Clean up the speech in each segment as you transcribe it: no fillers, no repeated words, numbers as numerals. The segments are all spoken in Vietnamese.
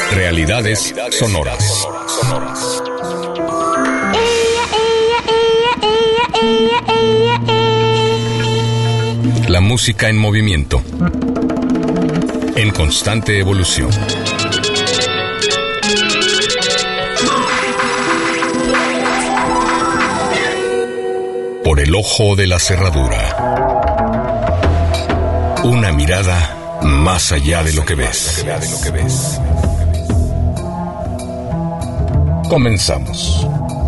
Realidades sonoras. La música en movimiento, en constante evolución. Por el ojo de la cerradura. Una mirada más allá de lo que ves. Comenzamos.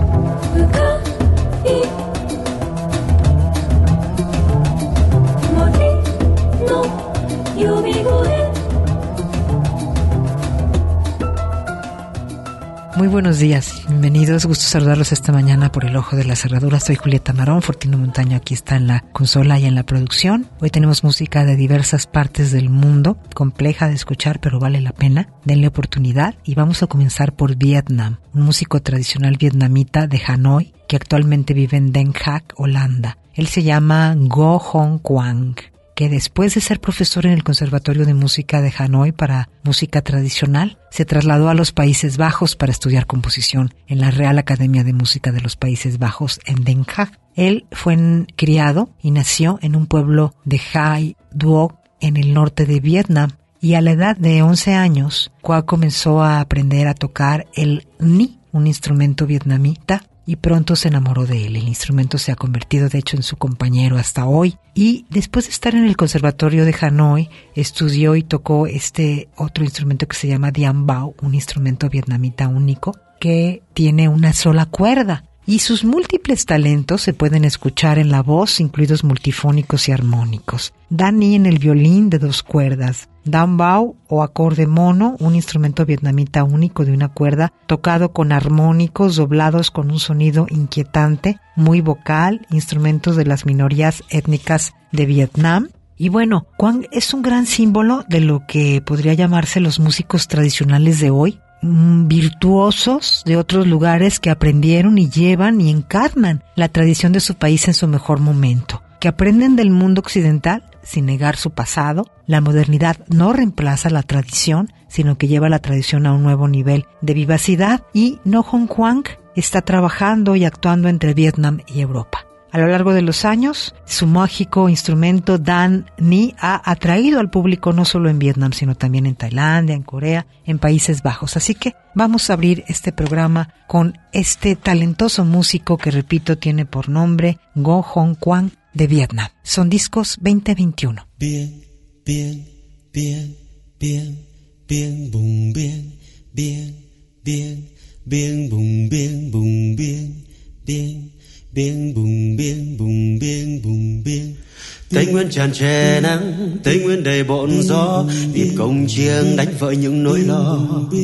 Muy buenos días, bienvenidos, gusto saludarlos esta mañana por el ojo de la cerradura. Soy Julieta Marón, Fortino Montaño aquí está en la consola y en la producción. Hoy tenemos música de diversas partes del mundo, compleja de escuchar pero vale la pena, denle oportunidad y vamos a comenzar por Vietnam, un músico tradicional vietnamita de Hanoi que actualmente vive en Den Haag, Holanda. Él se llama Ngo Hong Quang, que después de ser profesor en el Conservatorio de Música de Hanoi para música tradicional, se trasladó a los Países Bajos para estudiar composición en la Real Academia de Música de los Países Bajos en Den Haag. Él fue criado y nació en un pueblo de Hai Duoc en el norte de Vietnam y a la edad de 11 años, Quang comenzó a aprender a tocar el Nhi, un instrumento vietnamita, y pronto se enamoró de él. El instrumento se ha convertido de hecho en su compañero hasta hoy y después de estar en el Conservatorio de Hanoi estudió y tocó este otro instrumento que se llama Diem Bao, un instrumento vietnamita único que tiene una sola cuerda y sus múltiples talentos se pueden escuchar en la voz, incluidos multifónicos y armónicos. Da Nhi en el violín de 2 cuerdas, Diem Bao o acorde mono, un instrumento vietnamita único de una cuerda, tocado con armónicos doblados con un sonido inquietante, muy vocal, instrumentos de las minorías étnicas de Vietnam. Y bueno, Quang es un gran símbolo de lo que podría llamarse los músicos tradicionales de hoy, virtuosos de otros lugares que aprendieron y llevan y encarnan la tradición de su país en su mejor momento, que aprenden del mundo occidental sin negar su pasado. La modernidad no reemplaza la tradición, sino que lleva la tradición a un nuevo nivel de vivacidad y Ngo Hong Quang está trabajando y actuando entre Vietnam y Europa. A lo largo de los años, su mágico instrumento Dan Nhi ha atraído al público no solo en Vietnam, sino también en Tailandia, en Corea, en Países Bajos. Así que vamos a abrir este programa con este talentoso músico que, repito, tiene por nombre Ngo Hong Quang de Vietnam. Son discos 2021. Bien, bien, bien, bien, bien, boom, bien, bien, bien, bien, boom, bien, boom, bien, bien. Biên bùng biên bùng biên bùng biên. Tây Nguyên tràn trề nắng, Tây Nguyên đầy bộn gió, nhịp cồng chiêng đánh vỡ những nỗi lo.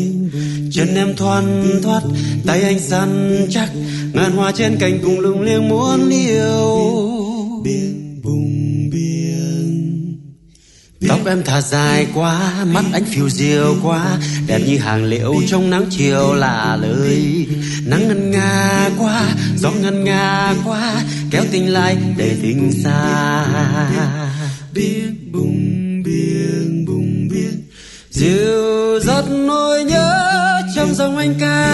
Chân em thoăn thoắt, tay anh săn chắc, ngàn hoa trên cành cùng lung liêng muốn yêu. Biên bùng biên. Tóc em thả dài quá, mắt anh phiêu diêu quá, đẹp như hàng liễu trong nắng chiều lạ lời. Nắng ngân nga quá, gió ngân nga quá, kéo tình lại để tình xa. Biên bùng biên, dịu dắt nỗi nhớ trong dòng anh ca.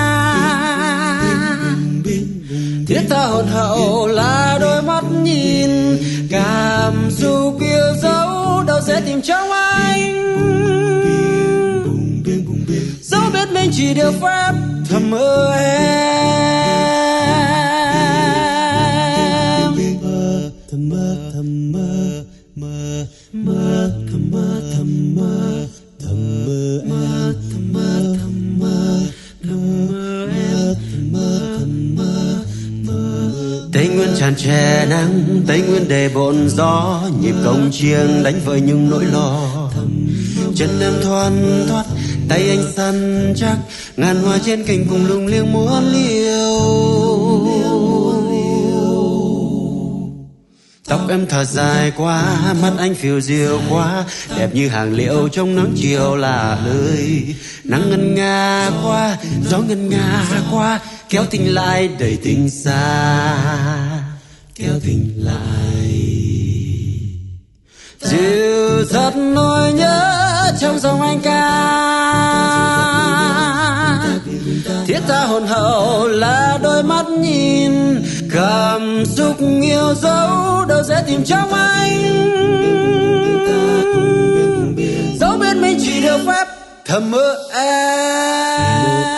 Thiết tha hồn hậu là đôi mắt nhìn, cảm xúc yêu dấu đâu sẽ tìm trong anh. Dẫu biết mình chỉ điều phép thầm mơ em. Thầm mơ, thầm mơ, mơ, mơ, thầm mơ, thầm mơ, thầm mơ em. Thầm mơ, thầm mơ, thầm mơ em. Thầm mơ, thầm mơ, mơ. Tây Nguyên tràn trề nắng, Tây Nguyên đầy bộn gió, nhịp cồng chiêng đánh vơi những nỗi lo. Chân em thoăn thoắt, tay anh săn chắc, ngàn hoa trên cành cùng lung liêng muốn liêu. Tóc em thở dài quá, mắt anh phiêu diêu quá, đẹp như hàng liễu trong nắng chiều lạ lời. Nắng ngân nga quá, gió ngân nga quá, kéo tình lại đẩy tình xa. Kéo tình lại dịu dắt nỗi nhớ trong dòng anh ca. ta hồn hậu là đôi mắt nhìn, cảm xúc yêu dấu đâu dễ tìm trong anh. Dẫu biết mình chỉ được phép thầm mơ em.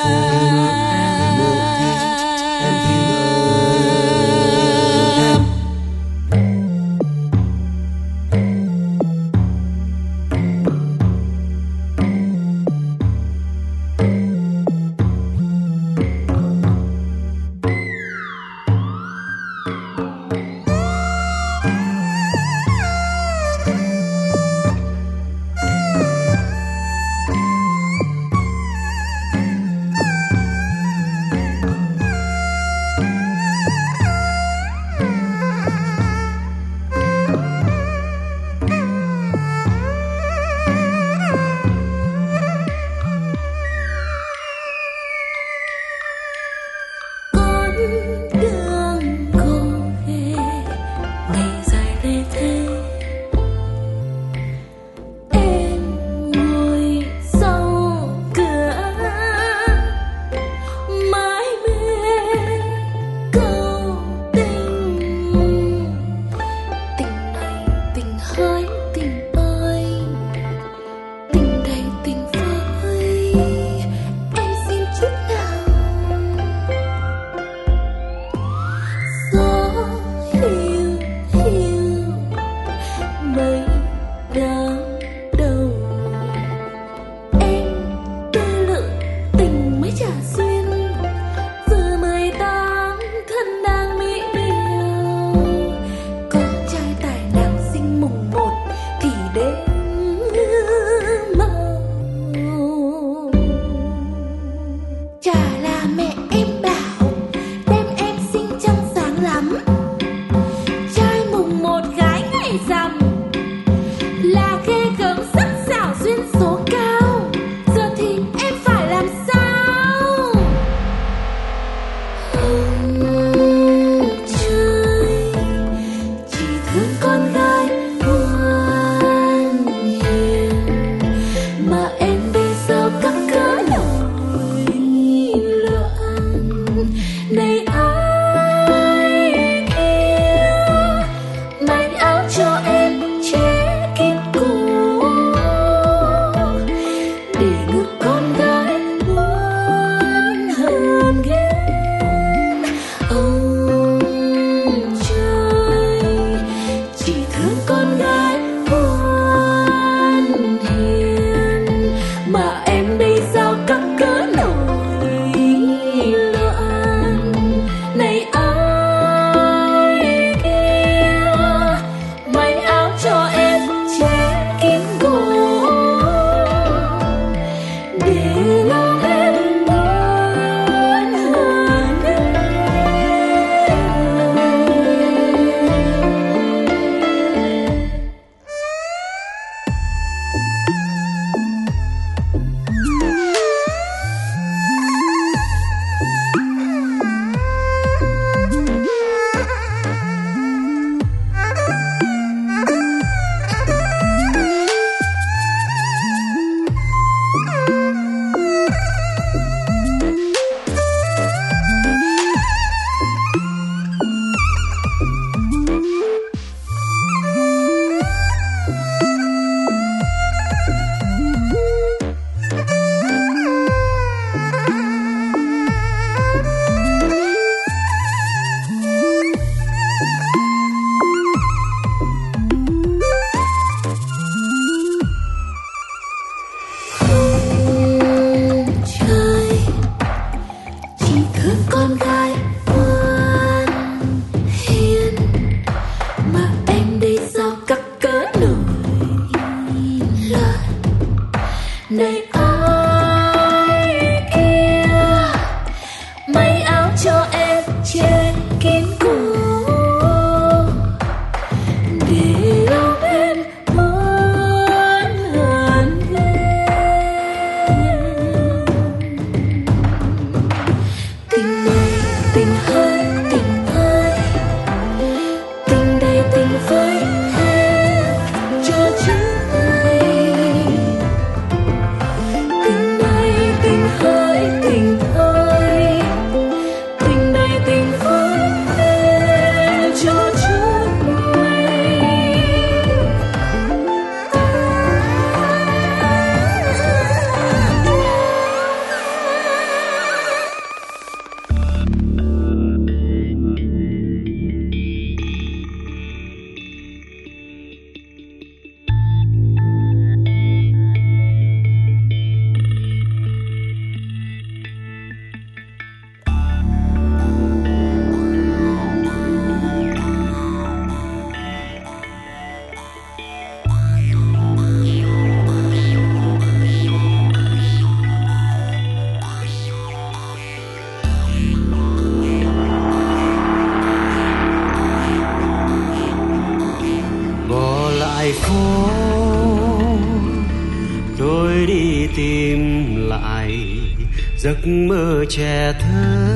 lại giấc mơ trẻ thơ.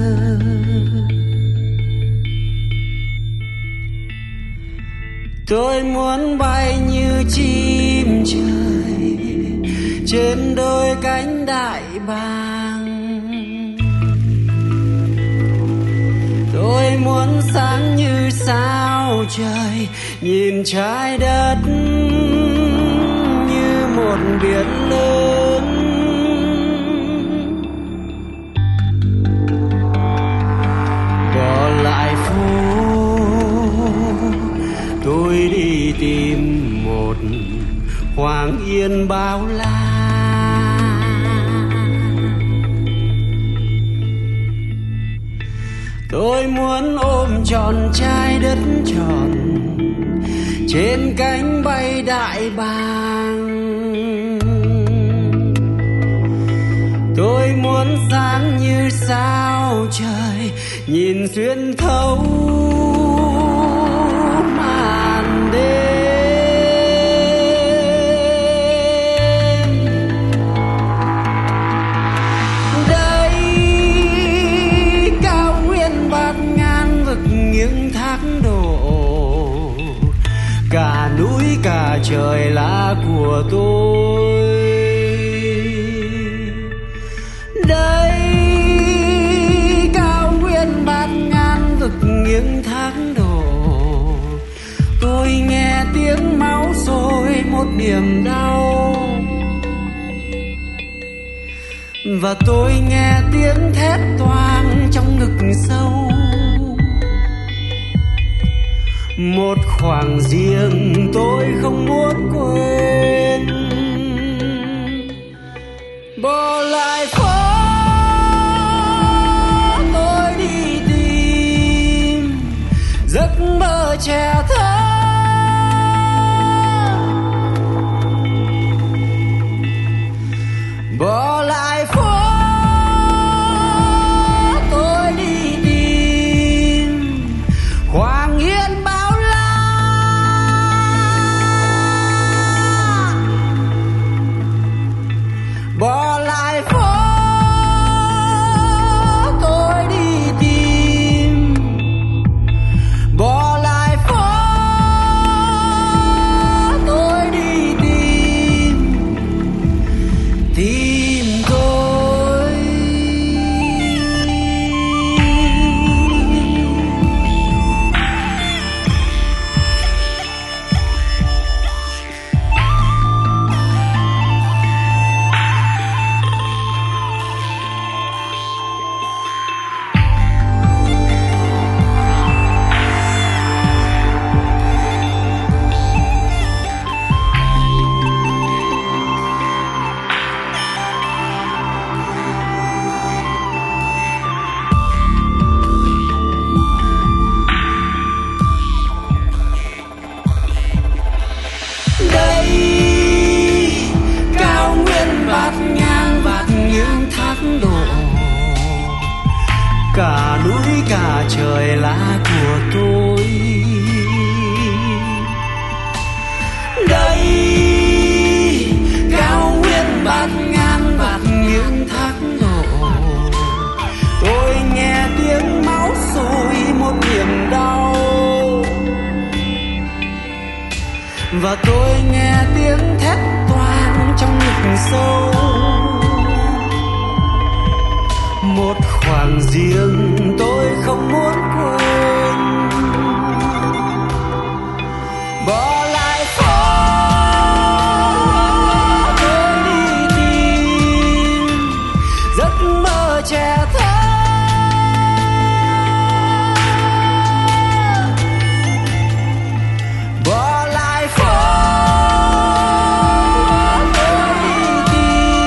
Tôi muốn bay như chim trời trên đôi cánh đại bàng. Tôi muốn sáng như sao trời, nhìn trái đất như một biển lớn. Bỏ lại phố tôi đi tìm một hoàng yên bao la. Tôi muốn ôm trọn trái đất tròn trên cánh bay đại bàng. Tôi muốn sáng như sao trời, nhìn xuyên thấu màn đêm. Đây cao nguyên bạt ngàn vực những thác đổ, cả núi cả trời là của tôi. Đây cao nguyên bạt ngàn vực những thác đổ, tôi nghe tiếng máu sôi một niềm đau. Và tôi nghe tiếng thét toang trong ngực sâu, một khoảng riêng tôi không muốn quên. Bỏ lại phố tôi đi tìm giấc mơ trẻ thơ. Bỏ lại phố tôi đi tìm hoàng yên bao la. Bỏ lại phố tôi đi tìm, bỏ lại phố tôi đi tìm, tìm tôi. Cả núi cả trời là của tôi. Đây cao nguyên bạt ngàn bạt những thác đổ, tôi nghe tiếng máu sôi một niềm đau. Và tôi nghe tiếng thét toang trong ngực sâu, một khoảng riêng tôi không muốn quên. Bỏ lại phố tôi đi tìm giấc mơ trẻ thơ. Bỏ lại phố tôi đi tìm,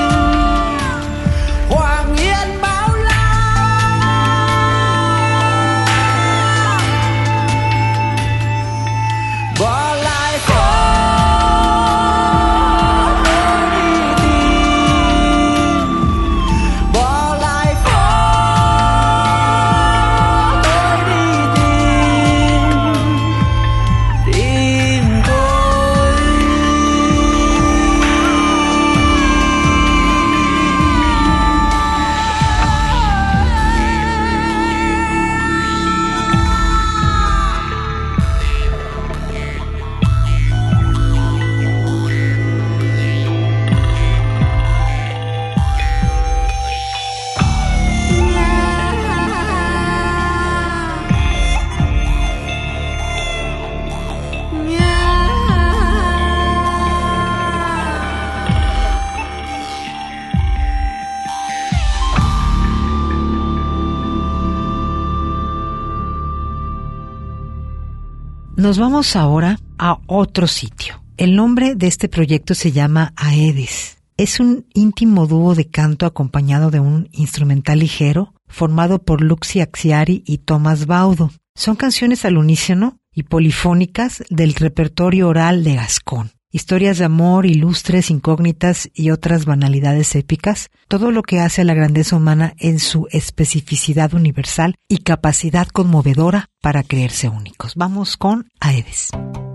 Nos vamos ahora a otro sitio. El nombre de este proyecto se llama Aedes. Es un íntimo dúo de canto acompañado de un instrumental ligero formado por Luxi Axiari y Tomás Baudo. Son canciones al unísono y polifónicas del repertorio oral de Gascón. Historias de amor, ilustres, incógnitas y otras banalidades épicas, todo lo que hace a la grandeza humana en su especificidad universal y capacidad conmovedora para creerse únicos. Vamos con Aedes.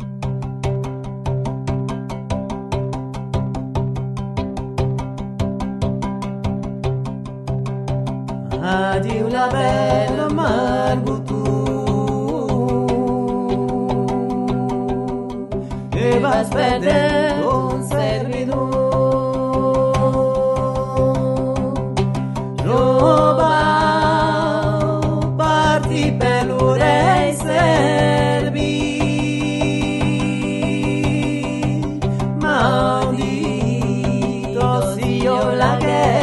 Adieu la belle Marbutu e vas perdere un servidor roba parti per l'urei servi maldito sia la guerra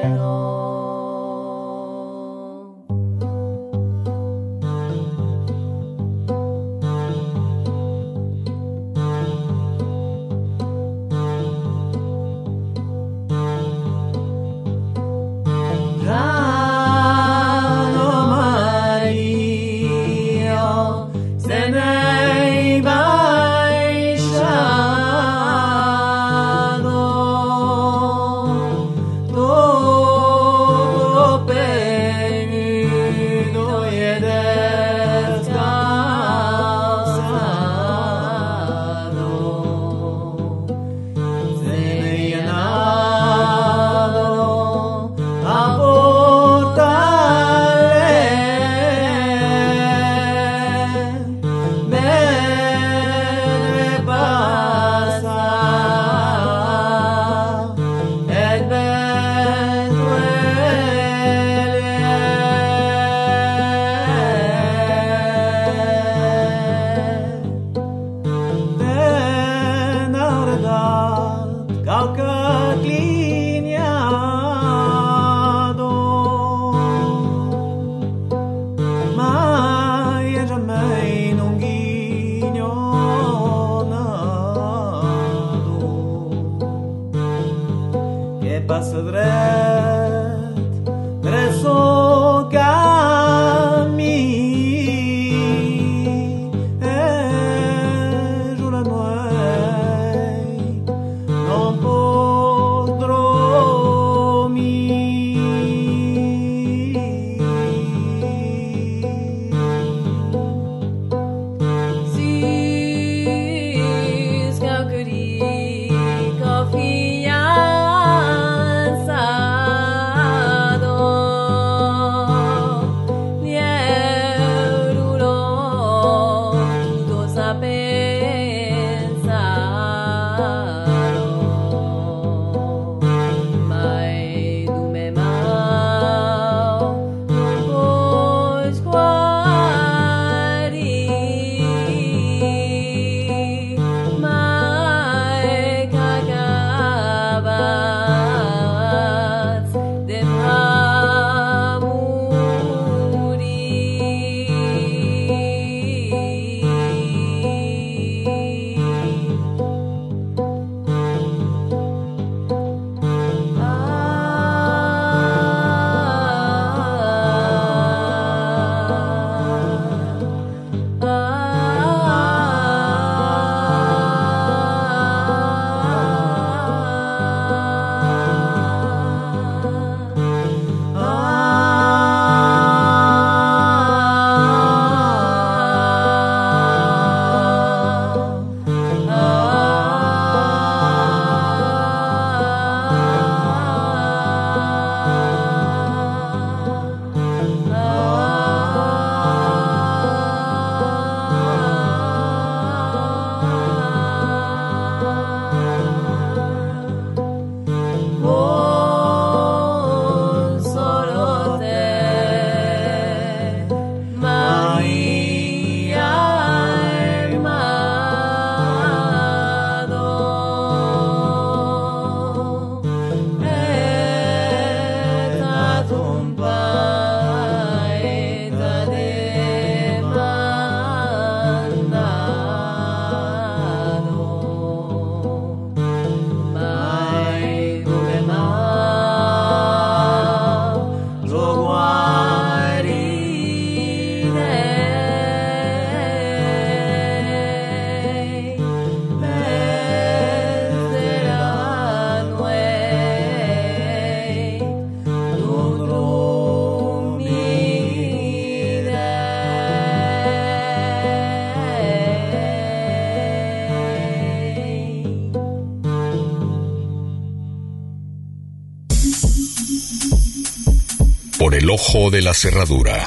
Por el ojo de la cerradura.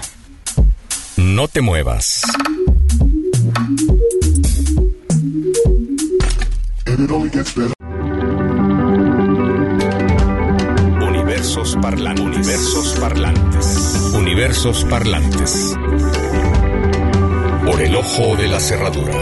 No te muevas. Universos parlantes. Universos parlantes. Universos parlantes. Por el ojo de la cerradura.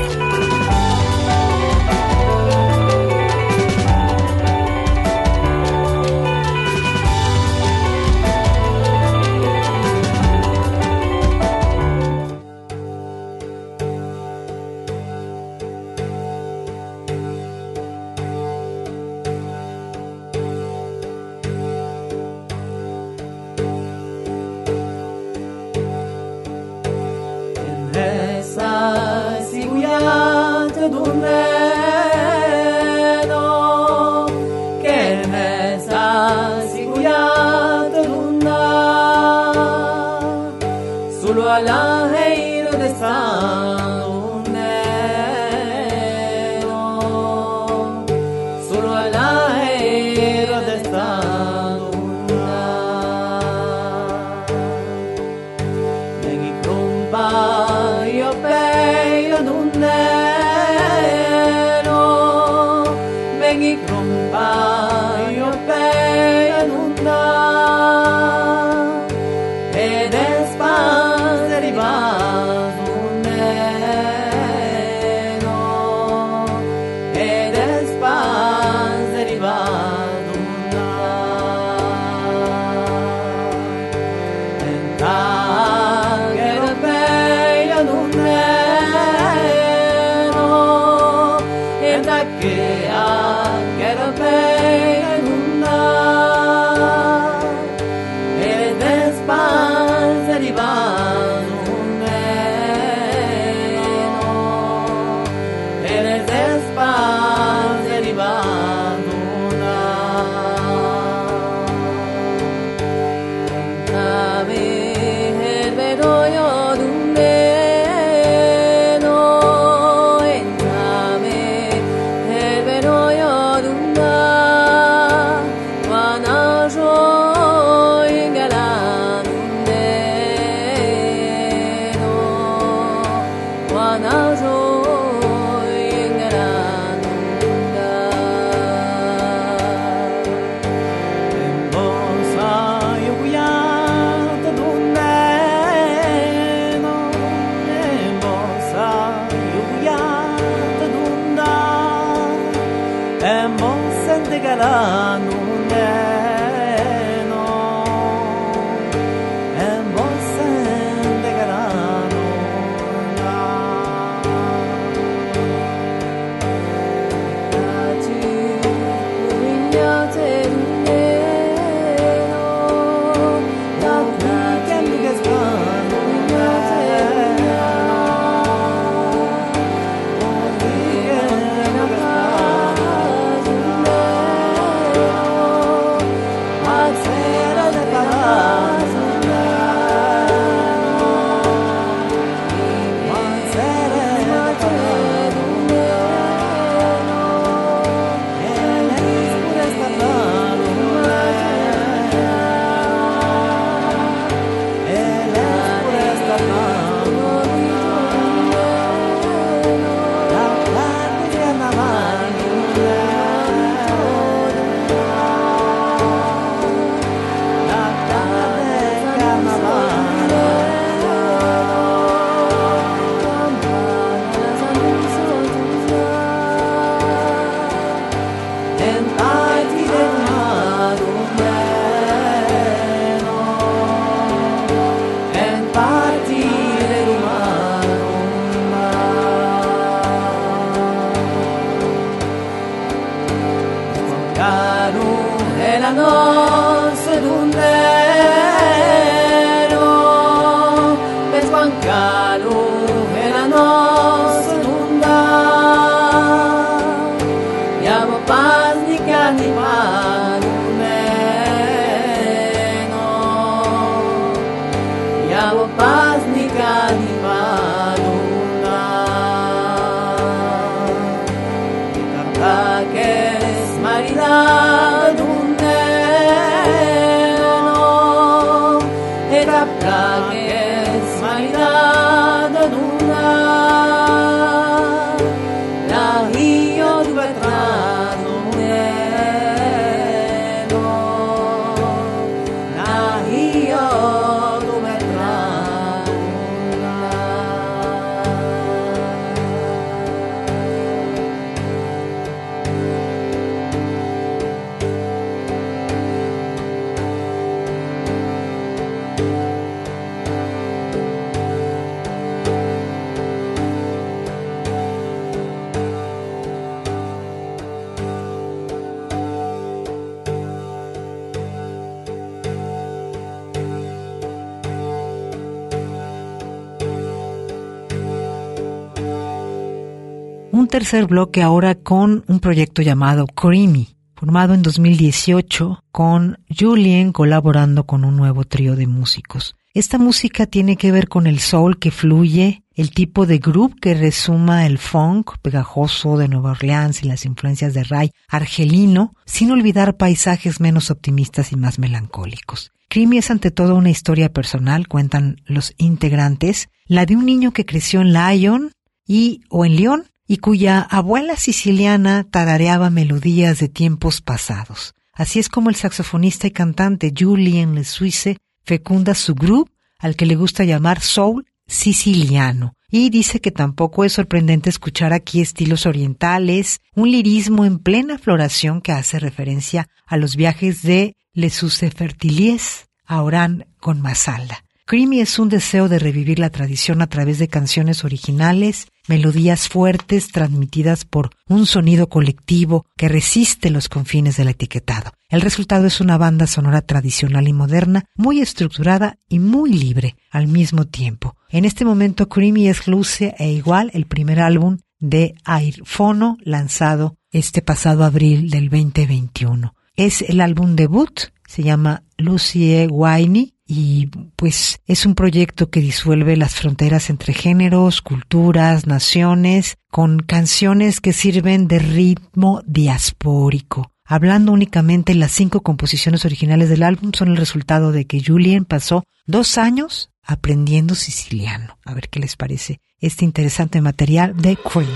tercer bloque ahora con un proyecto llamado Creamy, formado en 2018 con Julien colaborando con un nuevo trío de músicos. Esta música tiene que ver con el soul que fluye, el tipo de groove que resuma el funk pegajoso de Nueva Orleans y las influencias de Ray argelino, sin olvidar paisajes menos optimistas y más melancólicos. Creamy es ante todo una historia personal, cuentan los integrantes, la de un niño que creció en Lyon o en Lyon y cuya abuela siciliana tarareaba melodías de tiempos pasados. Así es como el saxofonista y cantante Julien Le Suisse fecunda su groove, al que le gusta llamar soul siciliano, y dice que tampoco es sorprendente escuchar aquí estilos orientales, un lirismo en plena floración que hace referencia a los viajes de Le Suisse Fertiliers a Orán con Masala. Creamy es un deseo de revivir la tradición a través de canciones originales, melodías fuertes transmitidas por un sonido colectivo que resiste los confines del etiquetado. El resultado es una banda sonora tradicional y moderna, muy estructurada y muy libre al mismo tiempo. En este momento Creamy es Luce e Igual, el primer álbum de Airfono lanzado este pasado abril del 2021. Es el álbum debut, se llama Lucie Guaini, y pues es un proyecto que disuelve las fronteras entre géneros, culturas, naciones, con canciones que sirven de ritmo diaspórico. Hablando únicamente, las 5 composiciones originales del álbum son el resultado de que Julien pasó 2 años aprendiendo siciliano. A ver qué les parece este interesante material de Creamy.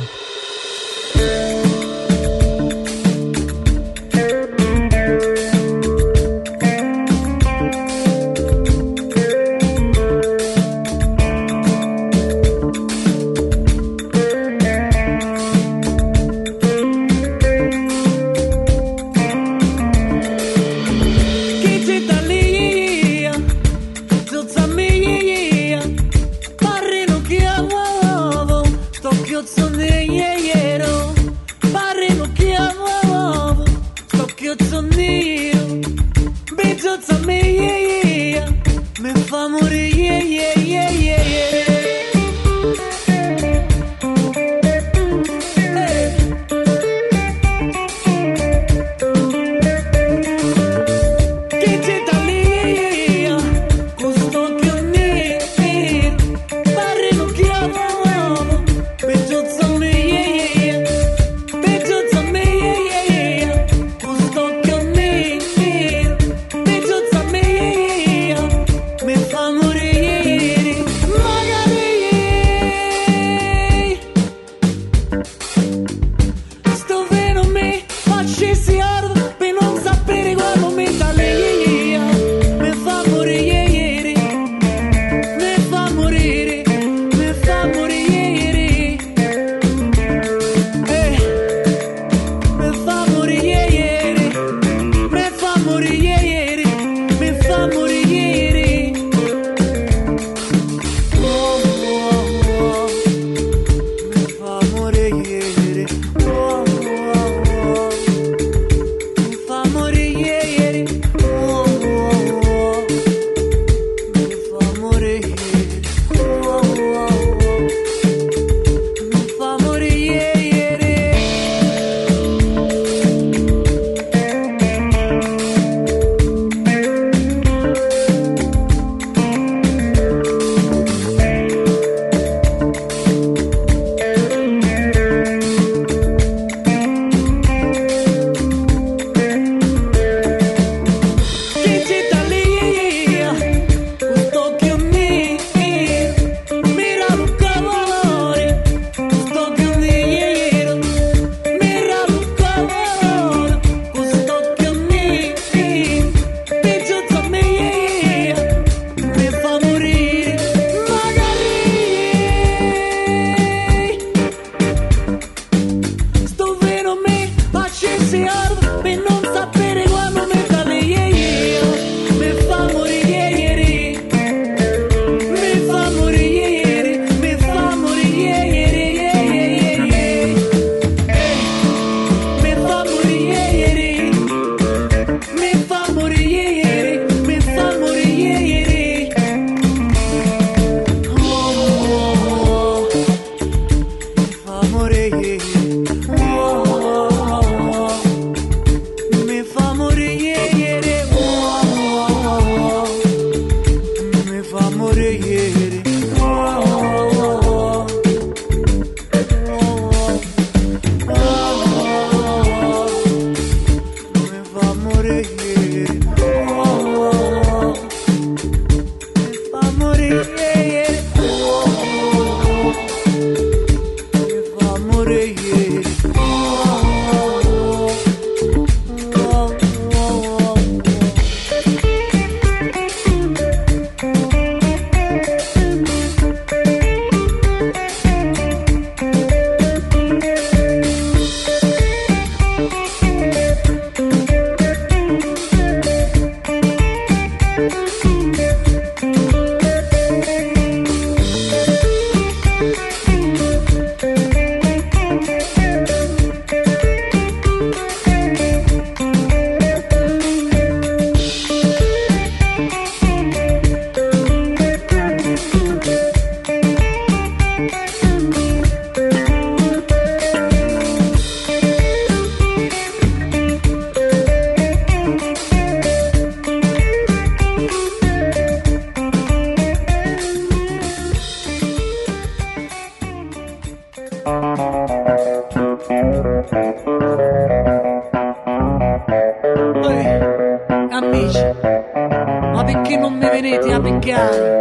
Amici, ma perché non mi venite a beccare?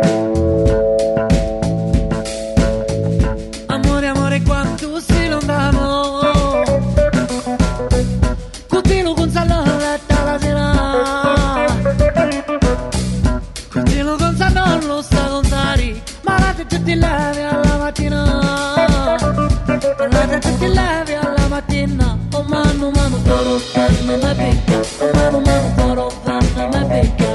Amore, amore, quanto sei lontano, continuo con salata la sera, continuo con salolo, sta con sari, malate tutti levi alla mattina, malate tutti levi alla mattina, oh mano, mano, toro, me la becca, oh mano, mano, toro, me la becca.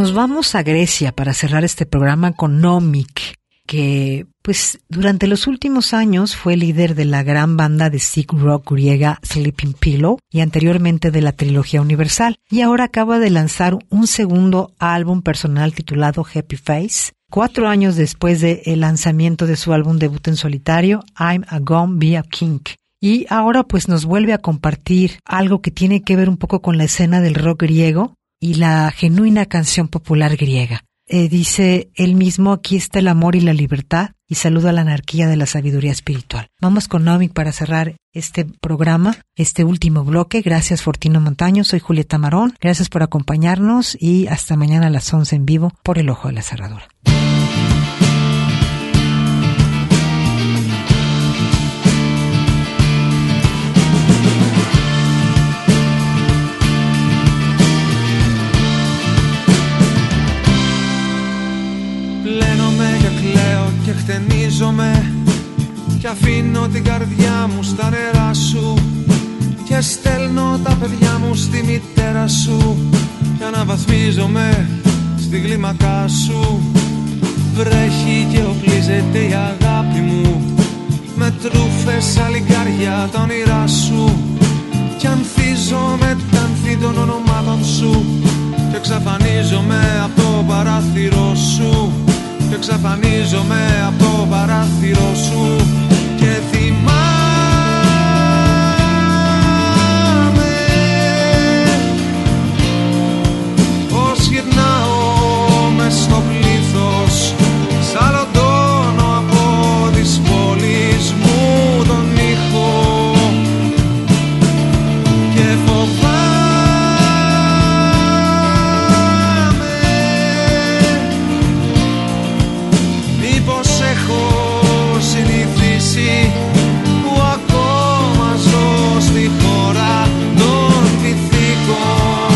nos vamos a Grecia para cerrar este programa con Nomik, que pues durante los últimos años fue líder de la gran banda de sick rock griega Sleeping Pillow y anteriormente de la trilogía Universal, y ahora acaba de lanzar un segundo álbum personal titulado Happy Face, 4 años después del lanzamiento de su álbum debut en solitario I'm a Gonna Be a King. Y ahora pues nos vuelve a compartir algo que tiene que ver un poco con la escena del rock griego y la genuina canción popular griega. Dice él mismo, aquí está el amor y la libertad, y saluda a la anarquía de la sabiduría espiritual. Vamos con Nomik para cerrar este programa, este último bloque. Gracias, Fortino Montaño. Soy Julieta Marón. Gracias por acompañarnos y hasta mañana a las 11 en vivo por El Ojo de la Cerradura. Και χτενίζομαι και αφήνω την καρδιά μου στα νερά σου και στέλνω τα παιδιά μου στη μητέρα σου και αναβαθμίζομαι στη γλύμακά σου. Βρέχει και οπλίζεται η αγάπη μου με τρούφες αλικάρια τα όνειρά σου και ανθίζομαι τα ανθή των ονομάτων σου και εξαφανίζομαι από το παράθυρο σου και εξαφανίζομαι από το παράθυρο σου και θυμάμαι πως γυρνάω μες στο πλήθος σαλοντώνω από τις πόλεις μου τον ήχο και φοβάμαι που ακόμα ζω στη χώρα των βυθίκων.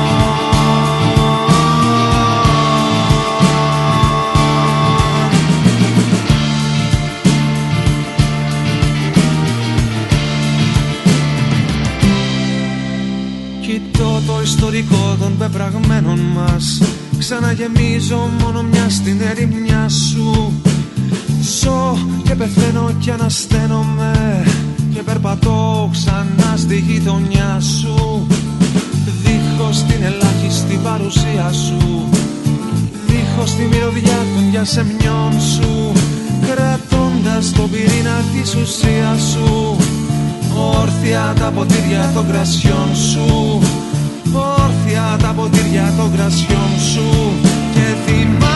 Κοιτώ το ιστορικό των πεπραγμένων μας, ξαναγεμίζω μόνο μια στην ερημιά σου. Ζω και πεθαίνω και ανασταίνομαι και περπατώ ξανά στη γειτονιά σου δίχως την ελάχιστη παρουσία σου, δίχως τη μυρωδιά των διασεμιών σου, κρατώντας τον πυρήνα της ουσίας σου, όρθια τα ποτήρια των κρασιών σου, όρθια τα ποτήρια των κρασιών σου και θυμάμαι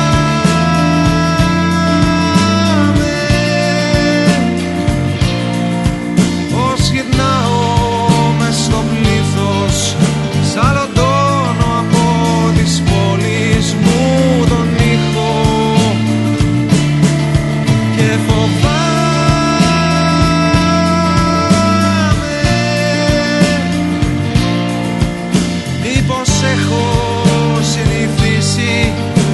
γυρνάω μες στο πλήθος σαλοντώνω από τις πόλεις μου τον ήχο και φοβάμαι μήπως έχω συνηθίσει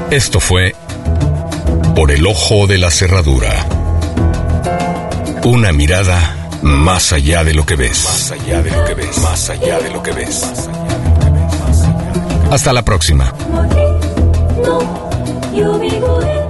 Esto fue Por el Ojo de la Cerradura. Una mirada más allá de lo que ves. Más allá de lo que ves. Más allá de lo que ves. Hasta la próxima. No, you be good.